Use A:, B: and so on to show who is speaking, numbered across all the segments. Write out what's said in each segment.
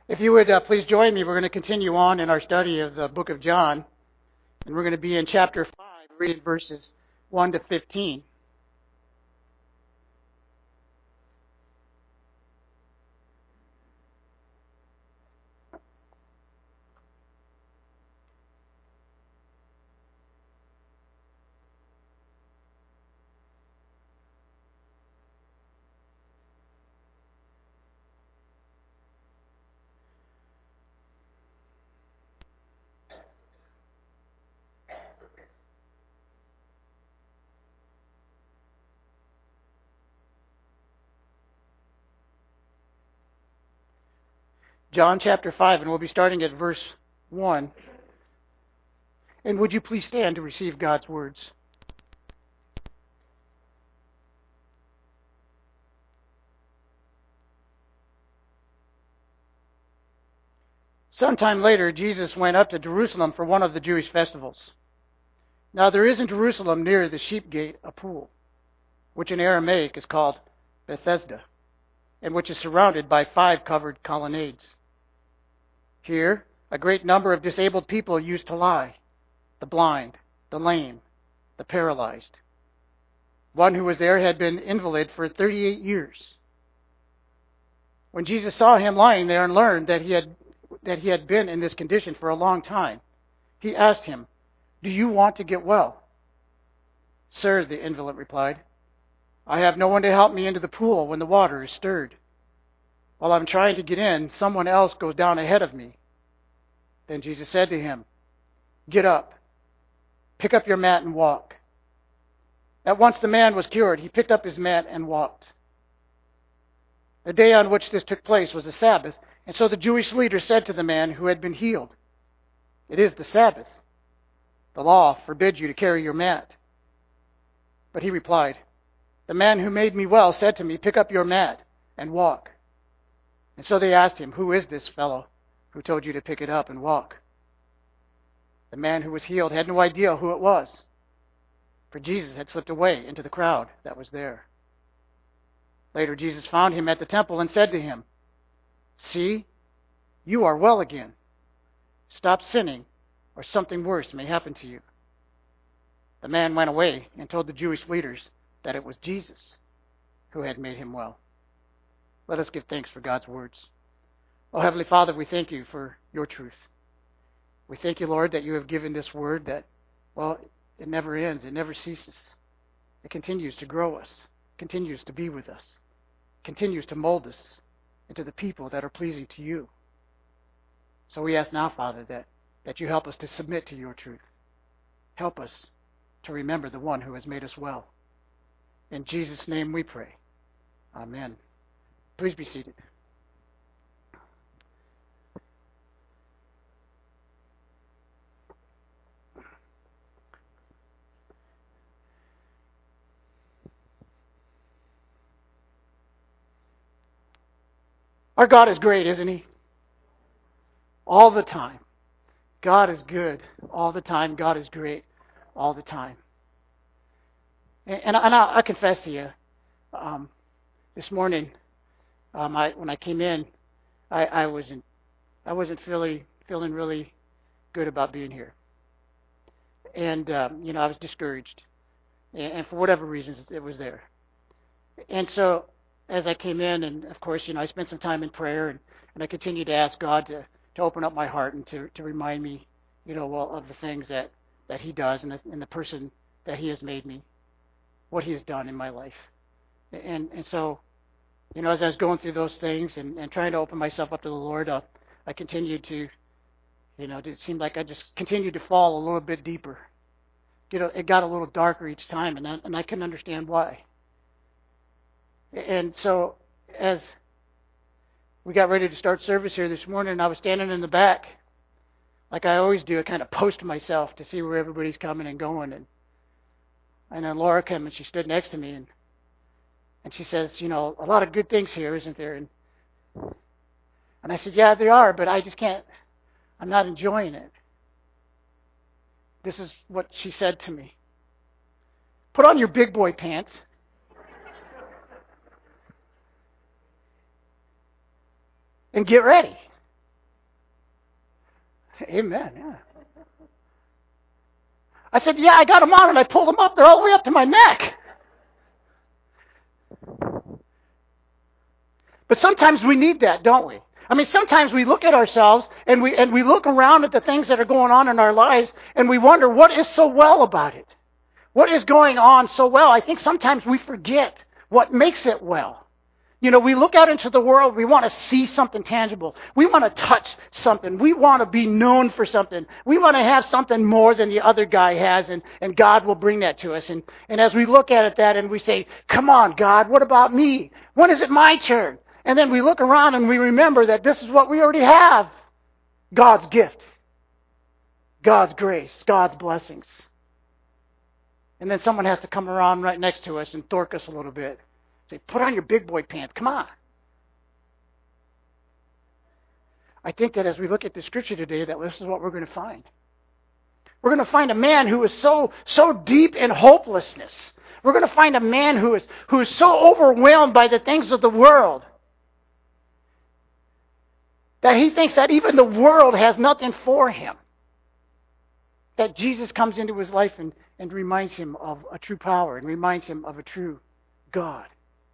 A: If you would please join me, we're going to continue on in our study of the book of John, and we're going to be in chapter 5, reading verses 1 to 15. John chapter 5, and we'll be starting at verse 1. And would you please stand to receive God's words? Sometime later, Jesus went up to Jerusalem for one of the Jewish festivals. Now there is in Jerusalem near the sheep gate a pool, which in Aramaic is called Bethesda, and which is surrounded by 5 covered colonnades. Here, a great number of disabled people used to lie: the blind, the lame, the paralyzed. One who was there had been invalid for 38 years. When Jesus saw him lying there and learned that he had been in this condition for a long time, he asked him, "Do you want to get well?" "Sir," the invalid replied, "I have no one to help me into the pool when the water is stirred. While I'm trying to get in, someone else goes down ahead of me." Then Jesus said to him, "Get up, pick up your mat and walk." At once the man was cured. He picked up his mat and walked. The day on which this took place was a Sabbath, and so the Jewish leader said to the man who had been healed, "It is the Sabbath. The law forbids you to carry your mat." But he replied, "The man who made me well said to me, 'Pick up your mat and walk.'" And so they asked him, "Who is this fellow who told you to pick it up and walk?" The man who was healed had no idea who it was, for Jesus had slipped away into the crowd that was there. Later Jesus found him at the temple and said to him, "See, you are well again. Stop sinning, or something worse may happen to you." The man went away and told the Jewish leaders that it was Jesus who had made him well. Let us give thanks for God's words. Oh, Heavenly Father, we thank you for your truth. We thank you, Lord, that you have given this word that, well, it never ends, it never ceases. It continues to grow us, continues to be with us, continues to mold us into the people that are pleasing to you. So we ask now, Father, that you help us to submit to your truth. Help us to remember the one who has made us well. In Jesus' name we pray. Amen. Please be seated. Our God is great, isn't he? All the time. God is good all the time. God is great all the time. And I confess to you, this morning, when I came in, I wasn't feeling really good about being here, and I was discouraged, and for whatever reasons, it was there. And so, as I came in, and of course, I spent some time in prayer, and I continued to ask God to open up my heart and to remind me, of the things that He does and the person that He has made me, what He has done in my life. And so, as I was going through those things and trying to open myself up to the Lord, I continued to, it seemed like I just continued to fall a little bit deeper. It got a little darker each time, and I couldn't understand why. And so, as we got ready to start service here this morning, I was standing in the back, like I always do. I kind of post myself to see where everybody's coming and going. And then Laura came and she stood next to me, and she says, "A lot of good things here, isn't there?" And I said, "Yeah, there are, but I just can't, I'm not enjoying it." This is what she said to me: "Put on your big boy pants and get ready." Amen, yeah. I said, yeah, I got them on, and I pulled them up. They're all the way up to my neck. But sometimes we need that, don't we? I mean, sometimes we look at ourselves, and we look around at the things that are going on in our lives, and we wonder, what is so well about it? What is going on so well? I think sometimes we forget what makes it well. You know, we look out into the world, we want to see something tangible. We want to touch something. We want to be known for something. We want to have something more than the other guy has, and God will bring that to us. And as we look at it that and we say, come on, God, what about me? When is it my turn? And then we look around and we remember that this is what we already have. God's gift. God's grace. God's blessings. And then someone has to come around right next to us and thork us a little bit. Say, put on your big boy pants. Come on. I think that as we look at the scripture today, that this is what we're going to find. We're going to find a man who is so deep in hopelessness. We're going to find a man who is so overwhelmed by the things of the world that he thinks that even the world has nothing for him. That Jesus comes into his life and reminds him of a true power and reminds him of a true God.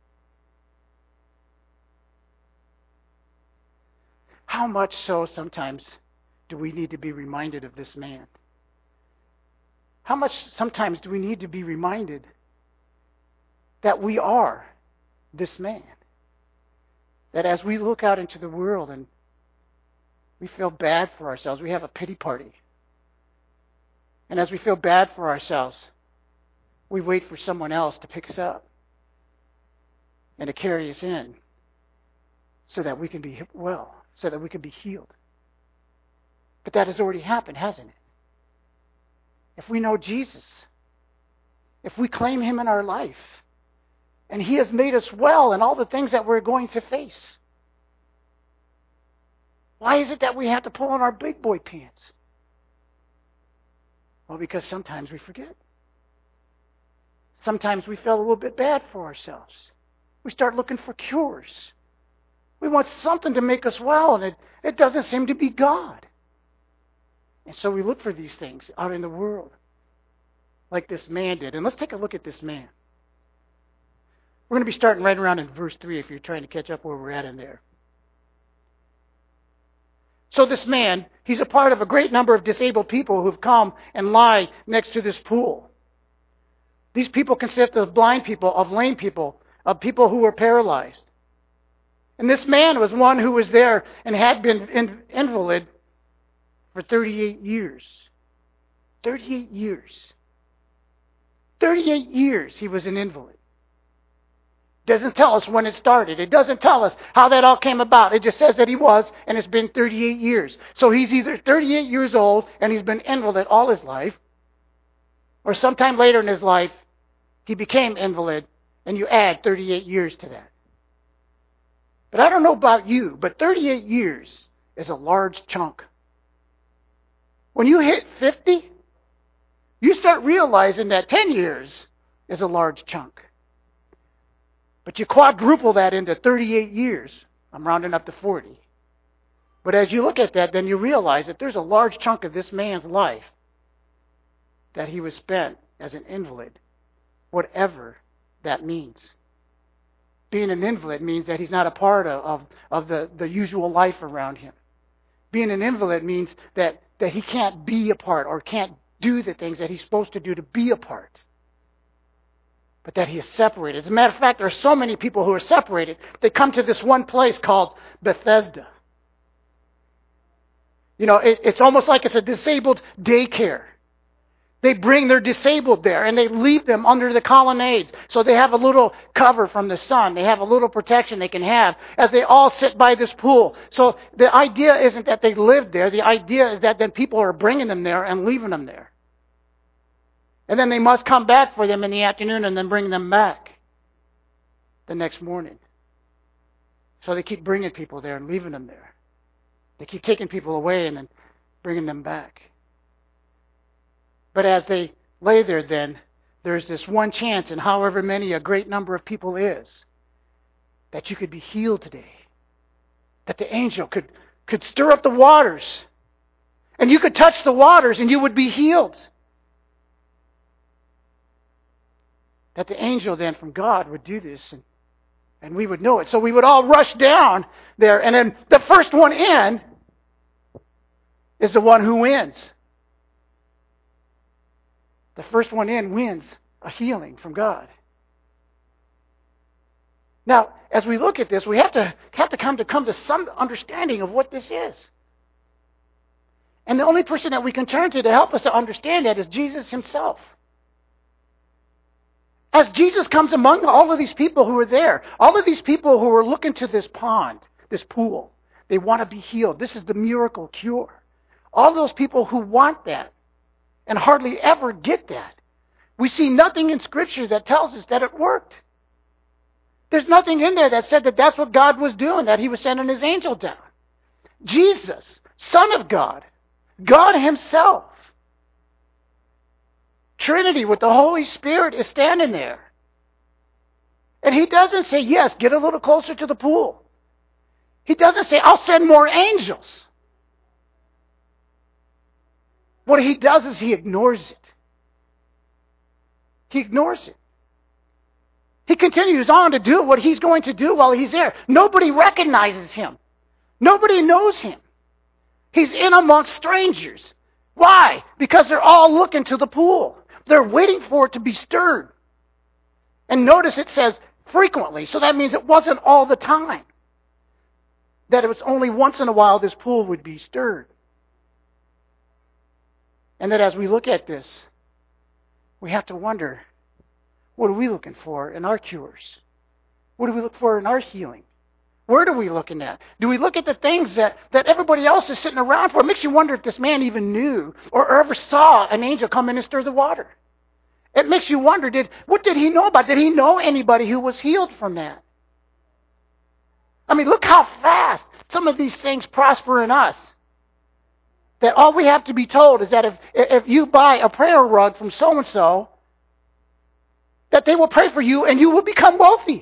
A: How much so sometimes do we need to be reminded of this man? How much sometimes do we need to be reminded that we are this man? That as we look out into the world and we feel bad for ourselves, we have a pity party. And as we feel bad for ourselves, we wait for someone else to pick us up and to carry us in so that we can be well, so that we can be healed. But that has already happened, hasn't it? If we know Jesus, if we claim him in our life, and he has made us well in all the things that we're going to face, why is it that we have to pull on our big boy pants? Well, because sometimes we forget. Sometimes we feel a little bit bad for ourselves. We start looking for cures. We want something to make us well, and it doesn't seem to be God. And so we look for these things out in the world, like this man did. And let's take a look at this man. We're going to be starting right around in verse 3 if you're trying to catch up where we're at in there. So this man, he's a part of a great number of disabled people who've come and lie next to this pool. These people consist of blind people, of lame people, of people who were paralyzed. And this man was one who was there and had been invalid for 38 years. 38 years. 38 years he was an invalid. Doesn't tell us when it started. It doesn't tell us how that all came about. It just says that he was, and it's been 38 years. So he's either 38 years old and he's been invalid all his life, or sometime later in his life he became invalid, and you add 38 years to that. But I don't know about you, but 38 years is a large chunk. When you hit 50, you start realizing that 10 years is a large chunk. But you quadruple that into 38 years. I'm rounding up to 40. But as you look at that, then you realize that there's a large chunk of this man's life that he was spent as an invalid, whatever that means. Being an invalid means that he's not a part of the usual life around him. Being an invalid means that he can't be a part or can't do the things that he's supposed to do to be a part. But that he is separated. As a matter of fact, there are so many people who are separated. They come to this one place called Bethesda. You know, it's almost like it's a disabled daycare. They bring their disabled there and they leave them under the colonnades. So they have a little cover from the sun. They have a little protection they can have as they all sit by this pool. So the idea isn't that they live there. The idea is that then people are bringing them there and leaving them there. And then they must come back for them in the afternoon and then bring them back the next morning. So they keep bringing people there and leaving them there. They keep taking people away and then bringing them back. But as they lay there then, there's this one chance in however many a great number of people is that you could be healed today. That the angel could stir up the waters And you could touch the waters and you would be healed. That the angel then from God would do this, and we would know it. So we would all rush down there, and then the first one in is the one who wins. The first one in wins a healing from God. Now, as we look at this, we have to come to some understanding of what this is. And the only person that we can turn to help us to understand that is Jesus himself. As Jesus comes among all of these people who are there, all of these people who are looking to this pond, this pool, they want to be healed. This is the miracle cure. All those people who want that and hardly ever get that. We see nothing in Scripture that tells us that it worked. There's nothing in there that said that that's what God was doing, that he was sending his angel down. Jesus, Son of God, God himself, Trinity with the Holy Spirit is standing there. And he doesn't say, yes, get a little closer to the pool. He doesn't say, I'll send more angels. What he does is he ignores it. He ignores it. He continues on to do what he's going to do while he's there. Nobody recognizes him. Nobody knows him. He's in amongst strangers. Why? Because they're all looking to the pool. They're waiting for it to be stirred. And notice it says frequently, so that means it wasn't all the time. That it was only once in a while this pool would be stirred. And that as we look at this, we have to wonder, what are we looking for in our cures? What do we look for in our healing? Where are we looking at? Do we look at the things that everybody else is sitting around for? It makes you wonder if this man even knew or ever saw an angel come in and stir the water. It makes you wonder, what did he know about? Did he know anybody who was healed from that? I mean, look how fast some of these things prosper in us. That all we have to be told is that if you buy a prayer rug from so-and-so, that they will pray for you and you will become wealthy.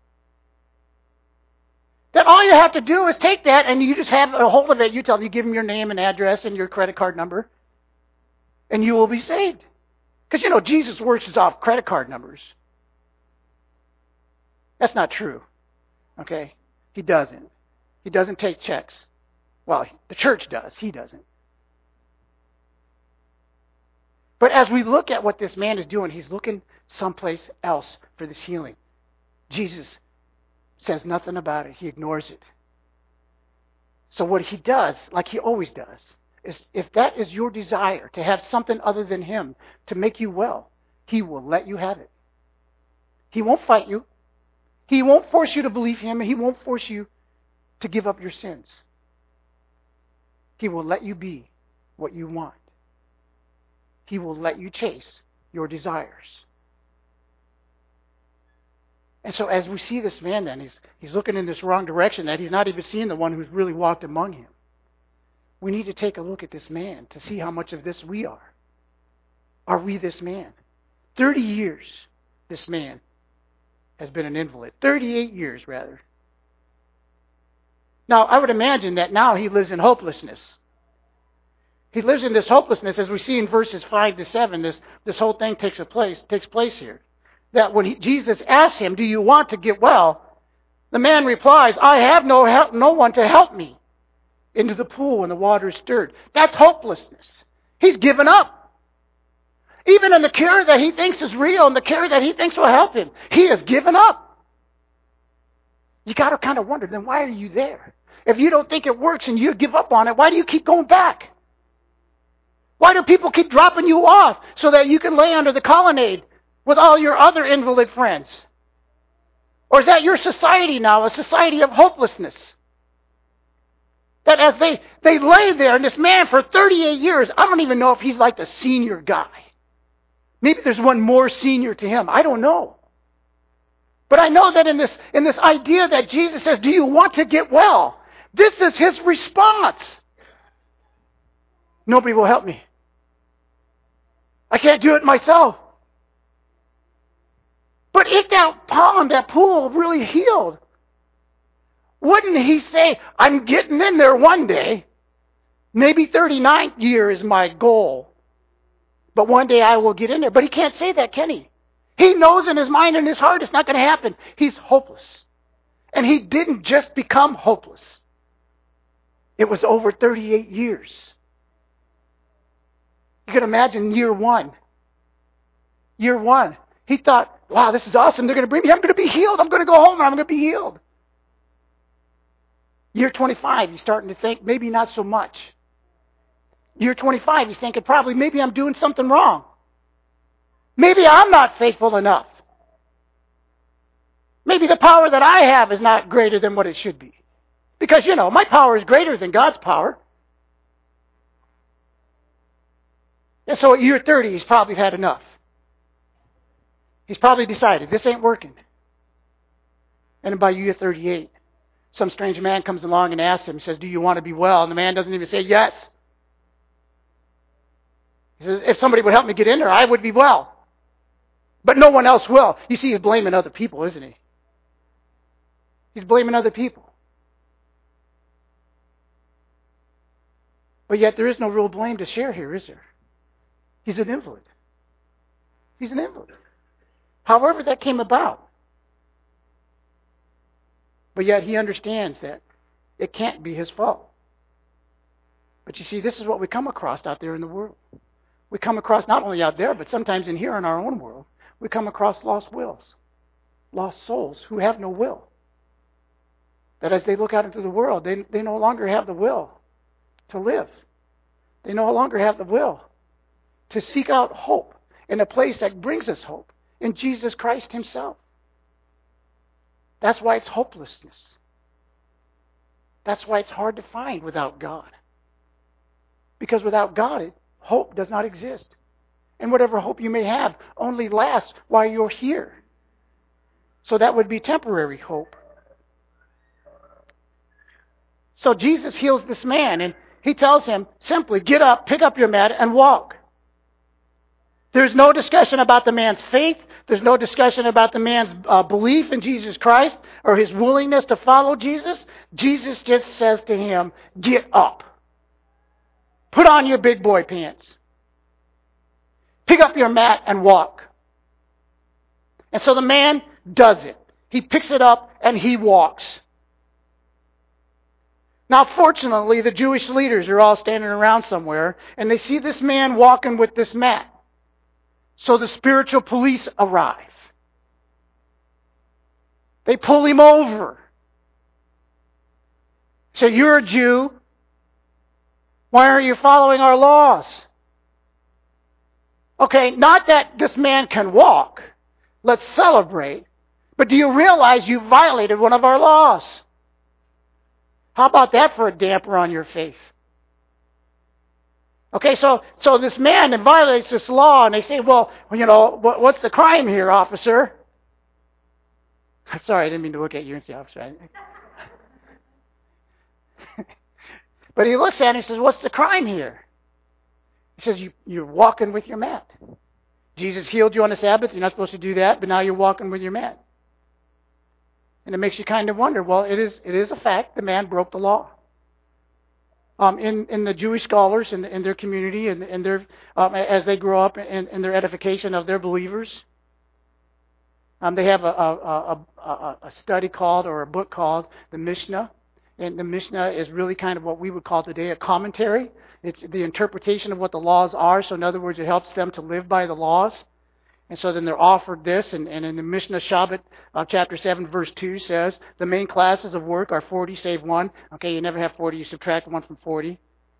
A: That all you have to do is take that and you just have a hold of it. You tell them, you give them your name and address and your credit card number, and you will be saved. Because, Jesus works off credit card numbers. That's not true. Okay? He doesn't. He doesn't take checks. Well, the church does. He doesn't. But as we look at what this man is doing, he's looking someplace else for this healing. Jesus says nothing about it. He ignores it. So what he does, like he always does, is if that is your desire to have something other than him to make you well, he will let you have it. He won't fight you. He won't force you to believe him. He won't force you to give up your sins. He will let you be what you want. He will let you chase your desires. And so as we see this man then, he's looking in this wrong direction, that he's not even seeing the one who's really walked among him. We need to take a look at this man to see how much of this we are. Are we this man? 30 years this man has been an invalid. 38 years, rather. Now, I would imagine that now he lives in hopelessness. He lives in this hopelessness, as we see in verses 5 to 7. This whole thing takes place here. That when Jesus asks him, do you want to get well? The man replies, I have no one to help me into the pool when the water is stirred. That's hopelessness. He's given up. Even in the cure that he thinks is real and the cure that he thinks will help him, he has given up. You got to kind of wonder, then why are you there? If you don't think it works and you give up on it, why do you keep going back? Why do people keep dropping you off so that you can lay under the colonnade with all your other invalid friends? Or is that your society now, a society of hopelessness? That as they lay there, and this man for 38 years, I don't even know if he's like the senior guy. Maybe there's one more senior to him. I don't know. But I know that in this idea that Jesus says, do you want to get well? This is his response. Nobody will help me. I can't do it myself. But if that pond, that pool really healed, wouldn't he say, I'm getting in there one day. Maybe 39th year is my goal. But one day I will get in there. But he can't say that, can he? He knows in his mind and his heart it's not going to happen. He's hopeless. And he didn't just become hopeless. It was over 38 years. You can imagine year one. Year one. He thought, wow, this is awesome. They're going to bring me. I'm going to be healed. I'm going to go home and I'm going to be healed. Year 25, he's starting to think, maybe not so much. Year 25, he's thinking, probably, maybe I'm doing something wrong. Maybe I'm not faithful enough. Maybe the power that I have is not greater than what it should be. Because, my power is greater than God's power. And so at year 30, he's probably had enough. He's probably decided, this ain't working. And then by year 38, some strange man comes along and asks him, he says, do you want to be well? And the man doesn't even say yes. He says, if somebody would help me get in there, I would be well. But no one else will. You see, he's blaming other people, isn't he? He's blaming other people. But yet there is no real blame to share here, is there? He's an invalid. He's an invalid. However that came about. But yet he understands that it can't be his fault. But you see, this is what we come across out there in the world. We come across not only out there, but sometimes in here in our own world, we come across lost wills, lost souls who have no will. That as they look out into the world, they no longer have the will to live. They no longer have the will to seek out hope in a place that brings us hope, in Jesus Christ himself. That's why it's hopelessness. That's why it's hard to find without God. Because without God, hope does not exist. And whatever hope you may have only lasts while you're here. So that would be temporary hope. So Jesus heals this man and he tells him simply, get up, pick up your mat and walk. There's no discussion about the man's faith. There's no discussion about the man's belief in Jesus Christ or his willingness to follow Jesus. Jesus just says to him, get up. Put on your big boy pants. Pick up your mat and walk. And so the man does it. He picks it up and he walks. Now, fortunately, the Jewish leaders are all standing around somewhere, and they see this man walking with this mat. So the spiritual police arrive. They pull him over. Say, you're a Jew. Why aren't you following our laws? Okay, not that this man can walk. Let's celebrate. But do you realize you violated one of our laws? How about that for a damper on your faith? Okay, so this man violates this law, and they say, well, what's the crime here, officer? Sorry, I didn't mean to look at you and say, officer. But he looks at it and he says, what's the crime here? He says, you're walking with your mat. Jesus healed you on the Sabbath. You're not supposed to do that, but now you're walking with your mat. And it makes you kind of wonder, well, it is a fact. The man broke the law. In the Jewish scholars in their community and their as they grow up in their edification of their believers, they have a study called, or a book called, the Mishnah. And the Mishnah is really kind of what we would call today a commentary. It's the interpretation of what the laws are. So in other words, it helps them to live by the laws. And so then they're offered this, and in the Mishnah Shabbat, chapter 7, verse 2 says, the main classes of work are 40 save 1. Okay, you never have 40, you subtract 1 from 40.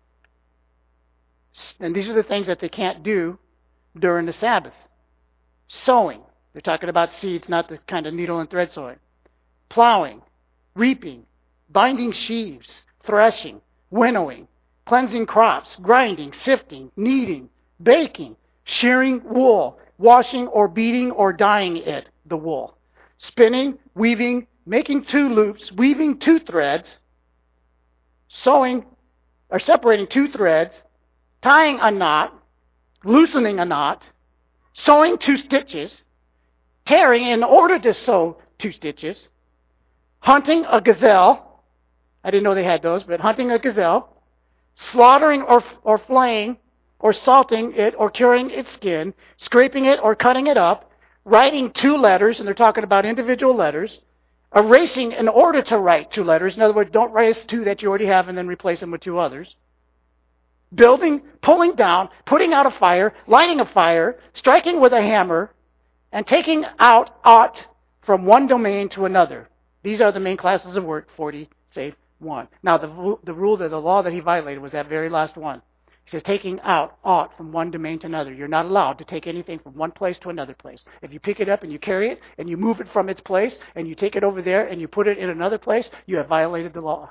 A: And these are the things that they can't do during the Sabbath. Sowing. They're talking about seeds, not the kind of needle and thread sowing. Plowing. Reaping. Binding sheaves. Threshing. Winnowing. Cleansing crops. Grinding. Sifting. Kneading. Baking. Shearing wool. Washing or beating or dyeing it, the wool. Spinning, weaving, making 2 loops, weaving 2 threads, sewing or separating 2 threads, tying a knot, loosening a knot, sewing 2 stitches, tearing in order to sew 2 stitches, hunting a gazelle. I didn't know they had those, but hunting a gazelle, slaughtering or flaying, or salting it, or curing its skin, scraping it or cutting it up, writing 2 letters, and they're talking about individual letters, erasing in order to write 2 letters. In other words, don't erase 2 that you already have and then replace them with 2 others. Building, pulling down, putting out a fire, lighting a fire, striking with a hammer, and taking out aught from one domain to another. These are the main classes of work, 40, save 1. Now, the rule, the law that he violated was that very last one. He says, taking out aught from one domain to another. You're not allowed to take anything from one place to another place. If you pick it up and you carry it and you move it from its place and you take it over there and you put it in another place, you have violated the law.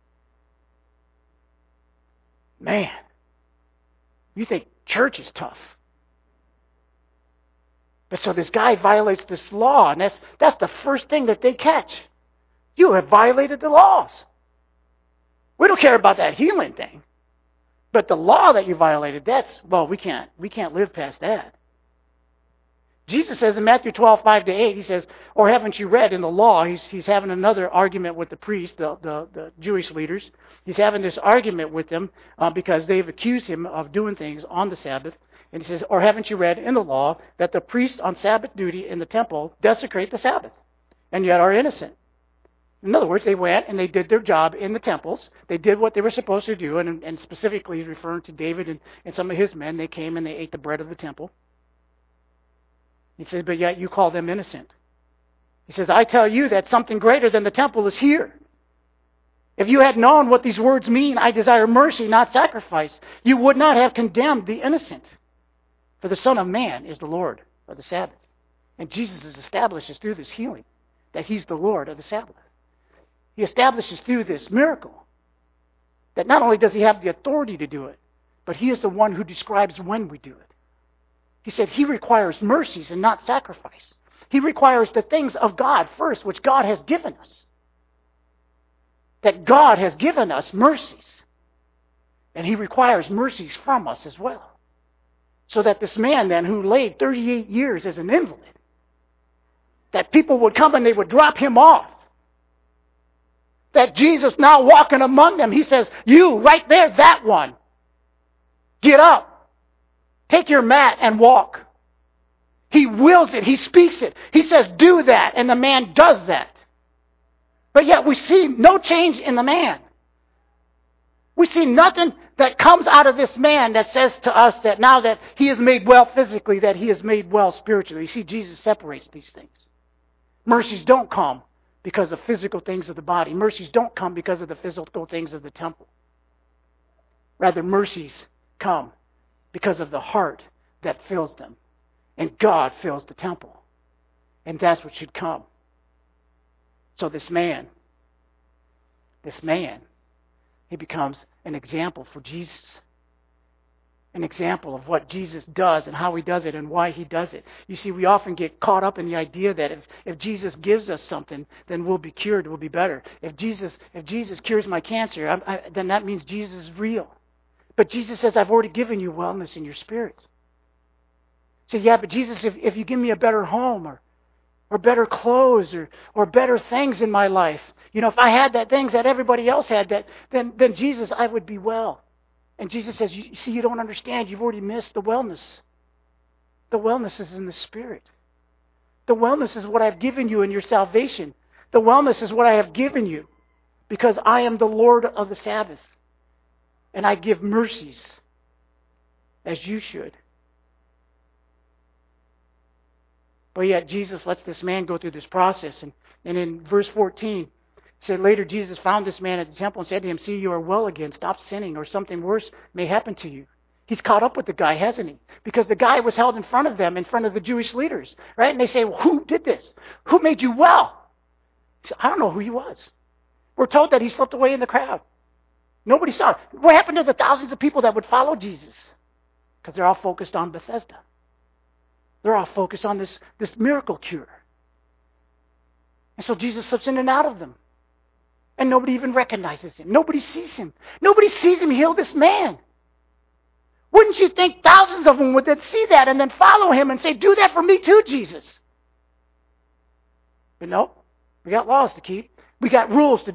A: Man, you think church is tough. But so this guy violates this law, and that's the first thing that they catch. You have violated the laws. We don't care about that healing thing. But the law that you violated, we can't live past that. Jesus says in Matthew 12:5-8, he says, or haven't you read in the law, he's having another argument with the priests, the Jewish leaders. He's having this argument with them because they've accused him of doing things on the Sabbath. And he says, or haven't you read in the law that the priests on Sabbath duty in the temple desecrate the Sabbath and yet are innocent? In other words, they went and they did their job in the temples. They did what they were supposed to do, and specifically he's referring to David and some of his men. They came and they ate the bread of the temple. He says, but yet you call them innocent. He says, I tell you that something greater than the temple is here. If you had known what these words mean, I desire mercy, not sacrifice, you would not have condemned the innocent. For the Son of Man is the Lord of the Sabbath. And Jesus establishes through this healing that he's the Lord of the Sabbath. He establishes through this miracle that not only does he have the authority to do it, but he is the one who describes when we do it. He said he requires mercies and not sacrifice. He requires the things of God first, which God has given us. That God has given us mercies. And he requires mercies from us as well. So that this man then who laid 38 years as an invalid, that people would come and they would drop him off. That Jesus now walking among them, he says, you right there, that one, get up. Take your mat and walk. He wills it. He speaks it. He says, do that. And the man does that. But yet we see no change in the man. We see nothing that comes out of this man that says to us that now that he is made well physically, that he is made well spiritually. You see, Jesus separates these things. Mercies don't come because of physical things of the body. Mercies don't come because of the physical things of the temple. Rather, mercies come because of the heart that fills them. And God fills the temple. And that's what should come. So this man, he becomes an example for Jesus. An example of what Jesus does and how he does it and why he does it. You see, we often get caught up in the idea that if Jesus gives us something, then we'll be cured, we'll be better. If Jesus cures my cancer, then that means Jesus is real. But Jesus says, I've already given you wellness in your spirits. So yeah, but Jesus, if you give me a better home or better clothes or better things in my life, if I had that things that everybody else had, then Jesus, I would be well. And Jesus says, you don't understand. You've already missed the wellness. The wellness is in the Spirit. The wellness is what I've given you in your salvation. The wellness is what I have given you because I am the Lord of the Sabbath. And I give mercies as you should. But yet Jesus lets this man go through this process. And in verse 14, it said, later Jesus found this man at the temple and said to him, see, you are well again. Stop sinning or something worse may happen to you. He's caught up with the guy, hasn't he? Because the guy was held in front of them, in front of the Jewish leaders. Right? And they say, well, who did this? Who made you well? He said, I don't know who he was. We're told that he slipped away in the crowd. Nobody saw it. What happened to the thousands of people that would follow Jesus? Because they're all focused on Bethesda. They're all focused on this miracle cure. And so Jesus slips in and out of them. And nobody even recognizes him. Nobody sees him. Nobody sees him heal this man. Wouldn't you think thousands of them would then see that and then follow him and say, do that for me too, Jesus? But no, we got laws to keep. We got rules to do.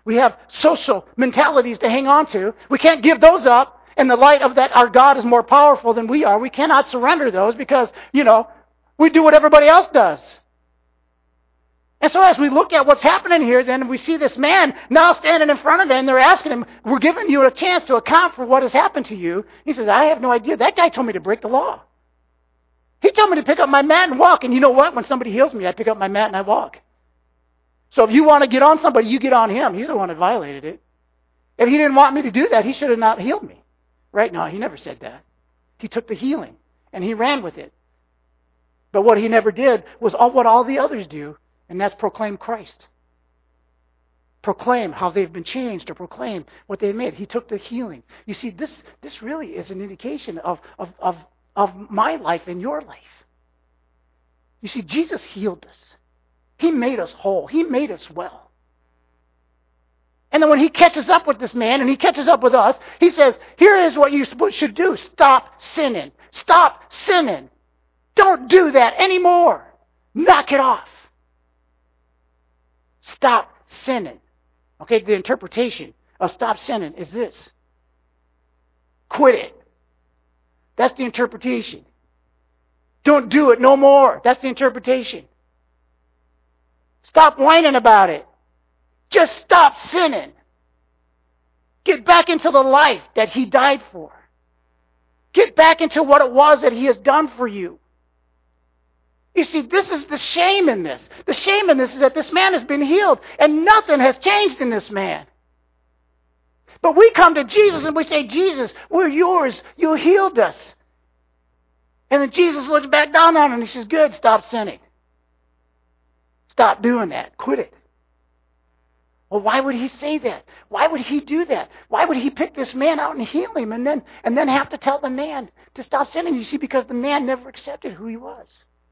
A: We have social mentalities to hang on to. We can't give those up in the light of that our God is more powerful than we are. We cannot surrender those because, we do what everybody else does. And so as we look at what's happening here, then we see this man now standing in front of them, and they're asking him, we're giving you a chance to account for what has happened to you. He says, I have no idea. That guy told me to break the law. He told me to pick up my mat and walk. And you know what? When somebody heals me, I pick up my mat and I walk. So if you want to get on somebody, you get on him. He's the one that violated it. If he didn't want me to do that, he should have not healed me. Right? No, he never said that. He took the healing and he ran with it. But what he never did was what all the others do, and that's proclaim Christ. Proclaim how they've been changed, or proclaim what they've made. He took the healing. You see, this really is an indication of my life and your life. You see, Jesus healed us. He made us whole. He made us well. And then when he catches up with this man and he catches up with us, he says, here is what you should do. Stop sinning. Stop sinning. Don't do that anymore. Knock it off. Stop sinning. Okay, the interpretation of stop sinning is this. Quit it. That's the interpretation. Don't do it no more. That's the interpretation. Stop whining about it. Just stop sinning. Get back into the life that he died for. Get back into what it was that he has done for you. You see, this is the shame in this. The shame in this is that this man has been healed and nothing has changed in this man. But we come to Jesus and we say, Jesus, we're yours. You healed us. And then Jesus looks back down on him and he says, good, stop sinning. Stop doing that. Quit it. Well, why would he say that? Why would he do that? Why would he pick this man out and heal him and then have to tell the man to stop sinning? You see, because the man never accepted who he was.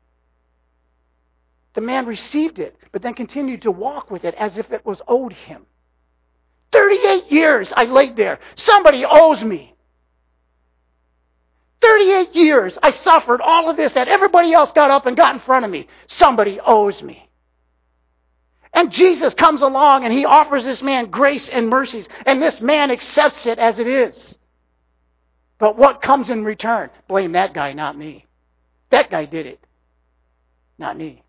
A: The man received it, but then continued to walk with it as if it was owed him. 38 years I laid there. Somebody owes me. 38 years I suffered all of this that everybody else got up and got in front of me. Somebody owes me. And Jesus comes along and he offers this man grace and mercies, and this man accepts it as it is. But what comes in return? Blame that guy, not me. That guy did it, not me.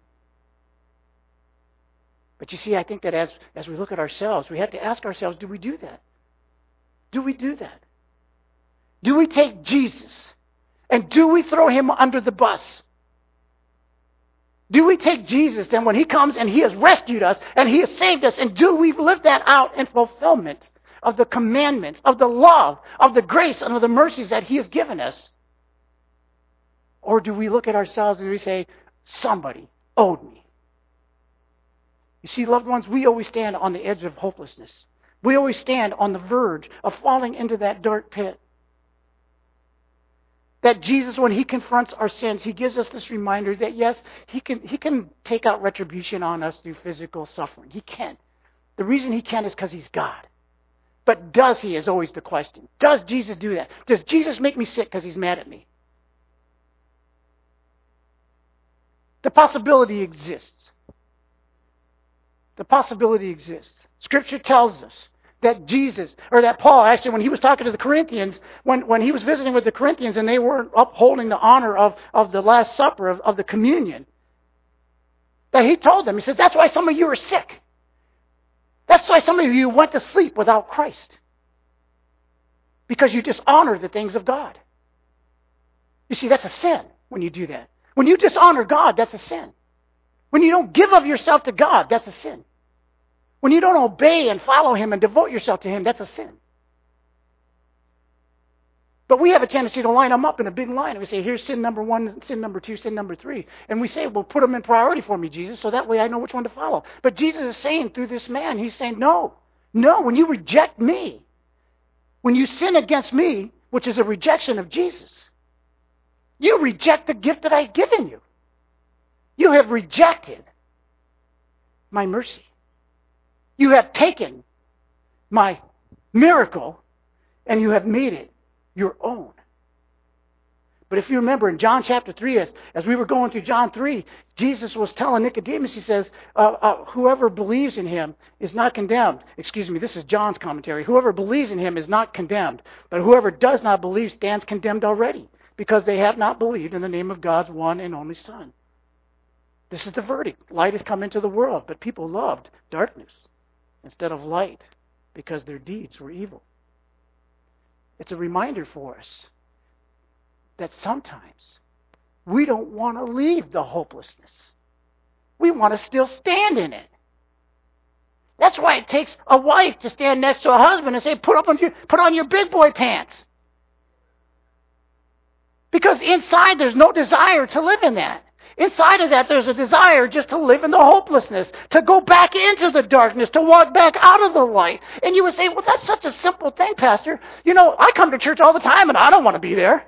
A: But you see, I think that as we look at ourselves, we have to ask ourselves, do we do that? Do we do that? Do we take Jesus and do we throw him under the bus? Do we take Jesus and when he comes and he has rescued us and he has saved us, and do we live that out in fulfillment of the commandments, of the love, of the grace, and of the mercies that he has given us? Or do we look at ourselves and we say, somebody owed me? You see, loved ones, we always stand on the edge of hopelessness. We always stand on the verge of falling into that dark pit. That Jesus, when he confronts our sins, he gives us this reminder that yes, he can take out retribution on us through physical suffering. He can. The reason he can is because he's God. But does he is always the question. Does Jesus do that? Does Jesus make me sick because he's mad at me? The possibility exists. The possibility exists. Scripture tells us that Jesus, or that Paul, actually, when he was talking to the Corinthians, when he was visiting with the Corinthians and they weren't upholding the honor of the Last Supper, of the communion, that he told them, he says, that's why some of you are sick. That's why some of you went to sleep without Christ. Because you dishonor the things of God. You see, that's a sin when you do that. When you dishonor God, that's a sin. When you don't give of yourself to God, that's a sin. When you don't obey and follow him and devote yourself to him, that's a sin. But we have a tendency to line them up in a big line. And we say, here's sin number 1, sin number 2, sin number 3. And we say, well, put them in priority for me, Jesus, so that way I know which one to follow. But Jesus is saying through this man, he's saying, no, when you reject me, when you sin against me, which is a rejection of Jesus, you reject the gift that I've given you. You have rejected my mercy. You have taken my miracle and you have made it your own. But if you remember in John chapter 3, as we were going through John 3, Jesus was telling Nicodemus, he says, whoever believes in him is not condemned. Excuse me, this is John's commentary. Whoever believes in him is not condemned, but whoever does not believe stands condemned already, because they have not believed in the name of God's one and only Son. This is the verdict. Light has come into the world, but people loved darkness instead of light because their deeds were evil. It's a reminder for us that sometimes we don't want to leave the hopelessness. We want to still stand in it. That's why it takes a wife to stand next to a husband and say, put on your big boy pants. Because inside there's no desire to live in that. Inside of that there's a desire just to live in the hopelessness, to go back into the darkness, to walk back out of the light. And you would say, well, that's such a simple thing, Pastor. You know, I come to church all the time and I don't want to be there.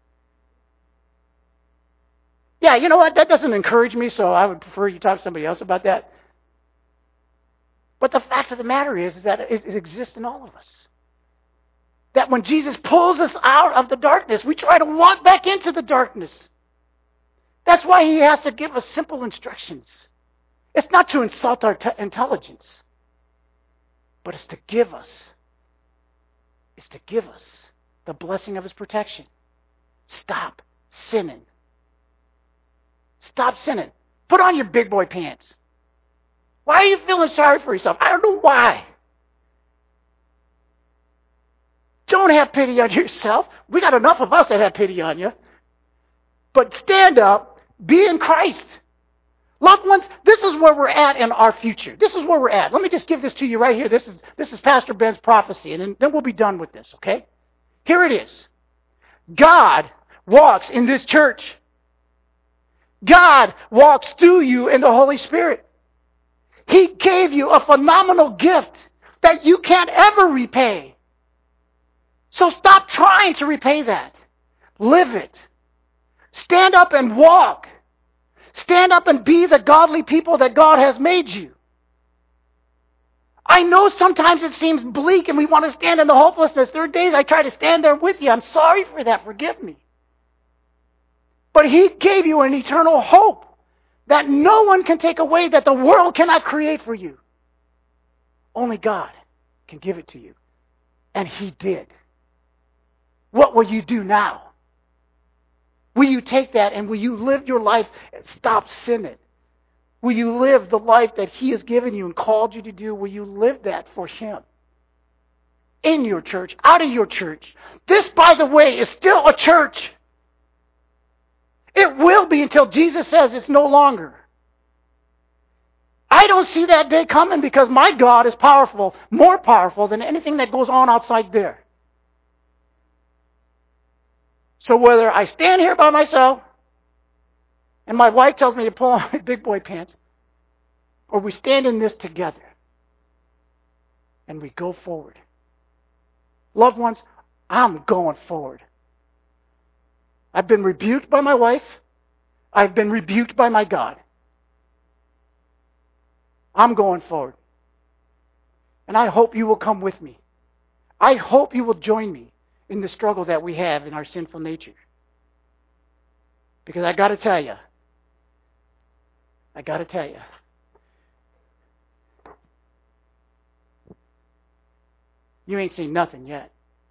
A: Yeah, you know what? That doesn't encourage me, so I would prefer you talk to somebody else about that. But the fact of the matter is that it exists in all of us. That when Jesus pulls us out of the darkness, we try to walk back into the darkness. That's why he has to give us simple instructions. It's not to insult our intelligence, but it's to give us the blessing of his protection. Stop sinning. Stop sinning. Put on your big boy pants. Why are you feeling sorry for yourself? I don't know why. Don't have pity on yourself. We got enough of us that have pity on you. But stand up, be in Christ. Loved ones, this is where we're at in our future. This is where we're at. Let me just give this to you right here. This is Pastor Ben's prophecy, and then we'll be done with this, okay? Here it is. God walks in this church. God walks through you in the Holy Spirit. He gave you a phenomenal gift that you can't ever repay. So stop trying to repay that. Live it. Stand up and walk. Stand up and be the godly people that God has made you. I know sometimes it seems bleak and we want to stand in the hopelessness. There are days I try to stand there with you. I'm sorry for that. Forgive me. But he gave you an eternal hope that no one can take away, that the world cannot create for you. Only God can give it to you. And he did. What will you do now? Will you take that and will you live your life and stop sinning? Will you live the life that he has given you and called you to do? Will you live that for him? In your church, out of your church. This, by the way, is still a church. It will be until Jesus says it's no longer. I don't see that day coming because my God is powerful, more powerful than anything that goes on outside there. So whether I stand here by myself and my wife tells me to pull on my big boy pants, or we stand in this together and we go forward. Loved ones, I'm going forward. I've been rebuked by my wife. I've been rebuked by my God. I'm going forward. And I hope you will come with me. I hope you will join me in the struggle that we have in our sinful nature. Because I got to tell you, you ain't seen nothing yet.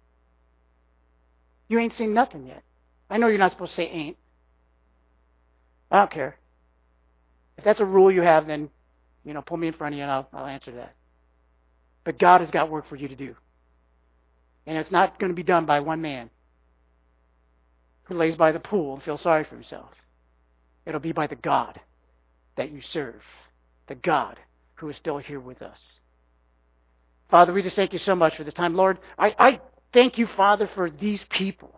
A: You ain't seen nothing yet. I know you're not supposed to say ain't. I don't care. If that's a rule you have, then, pull me in front of you and I'll answer that. But God has got work for you to do. And it's not going to be done by one man who lays by the pool and feels sorry for himself. It'll be by the God that you serve. The God who is still here with us. Father, we just thank you so much for this time. Lord, I thank you, Father, for these people.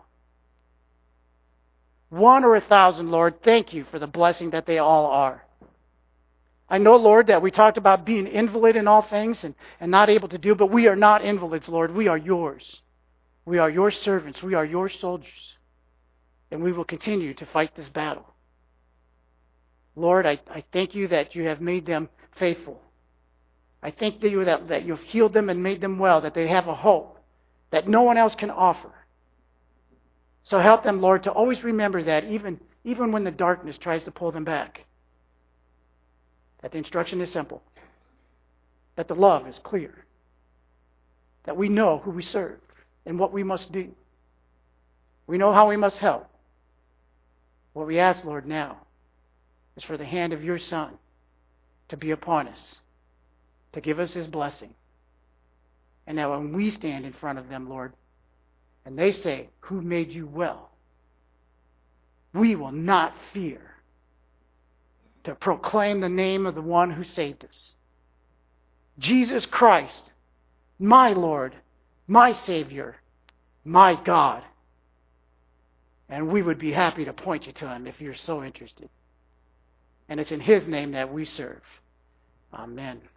A: 1 or 1,000, Lord, thank you for the blessing that they all are. I know, Lord, that we talked about being invalid in all things and not able to do, but we are not invalids, Lord. We are yours. We are your servants. We are your soldiers. And we will continue to fight this battle. Lord, I thank you that you have made them faithful. I thank you that you've healed them and made them well, that they have a hope that no one else can offer. So help them, Lord, to always remember that even when the darkness tries to pull them back, that the instruction is simple, that the love is clear, that we know who we serve and what we must do. We know how we must help. What we ask, Lord, now is for the hand of your Son to be upon us, to give us his blessing. And that when we stand in front of them, Lord, and they say, "Who made you well?" we will not fear to proclaim the name of the one who saved us. Jesus Christ, my Lord, my Savior, my God. And we would be happy to point you to him if you're so interested. And it's in his name that we serve. Amen.